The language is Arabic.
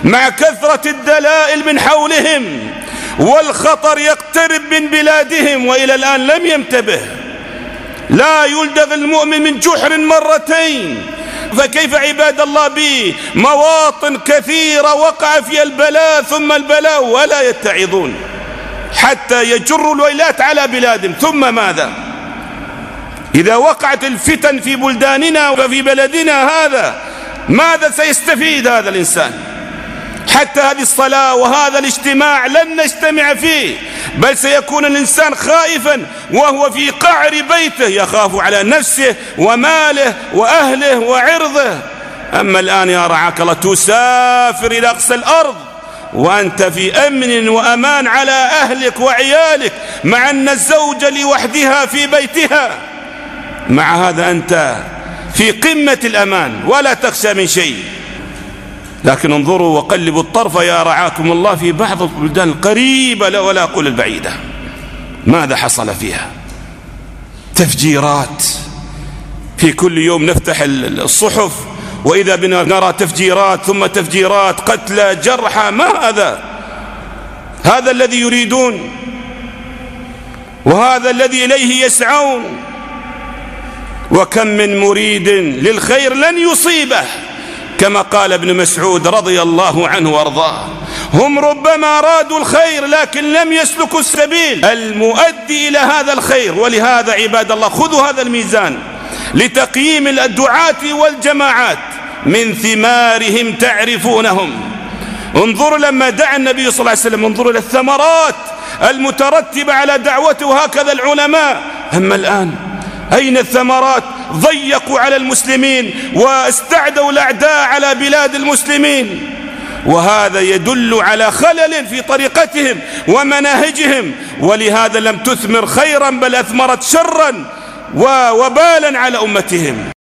مع كثرة الدلائل من حولهم والخطر يقترب من بلادهم، وإلى الآن لم ينتبه. لا يلدغ المؤمن من جحر مرتين، فكيف عباد الله بمواطن كثيرة وقع فيها البلاء ثم البلاء ولا يتعظون حتى يجروا الويلات على بلادهم؟ ثم ماذا إذا وقعت الفتن في بلداننا وفي بلدنا هذا؟ ماذا سيستفيد هذا الإنسان؟ حتى هذه الصلاة وهذا الاجتماع لن نجتمع فيه، بل سيكون الإنسان خائفا وهو في قعر بيته يخاف على نفسه وماله وأهله وعرضه. أما الآن يا رعاك الله تسافر إلى أقصى الأرض وأنت في أمن وأمان على أهلك وعيالك، مع أن الزوجة لوحدها في بيتها، مع هذا أنت في قمة الأمان ولا تخشى من شيء. لكن انظروا وقلبوا الطرف يا رعاكم الله في بعض البلدان القريبة ولا أقول البعيدة، ماذا حصل فيها؟ تفجيرات، في كل يوم نفتح الصحف وإذا بنا نرى تفجيرات ثم تفجيرات، قتلى جرحى. ما هذا الذي يريدون وهذا الذي إليه يسعون. وكم من مريد للخير لن يصيبه، كما قال ابن مسعود رضي الله عنه وارضاه: هم ربما أرادوا الخير لكن لم يسلكوا السبيل المؤدي إلى هذا الخير. ولهذا عباد الله خذوا هذا الميزان لتقييم الدعاة والجماعات، من ثمارهم تعرفونهم. انظروا لما دعا النبي صلى الله عليه وسلم، انظروا إلى الثمرات المترتبة على دعوته، وهكذا العلماء. أما الآن أين الثمرات؟ ضيقوا على المسلمين واستعدوا الأعداء على بلاد المسلمين، وهذا يدل على خلل في طريقتهم ومناهجهم. ولهذا لم تثمر خيرا بل أثمرت شرا ووبالا على أمتهم.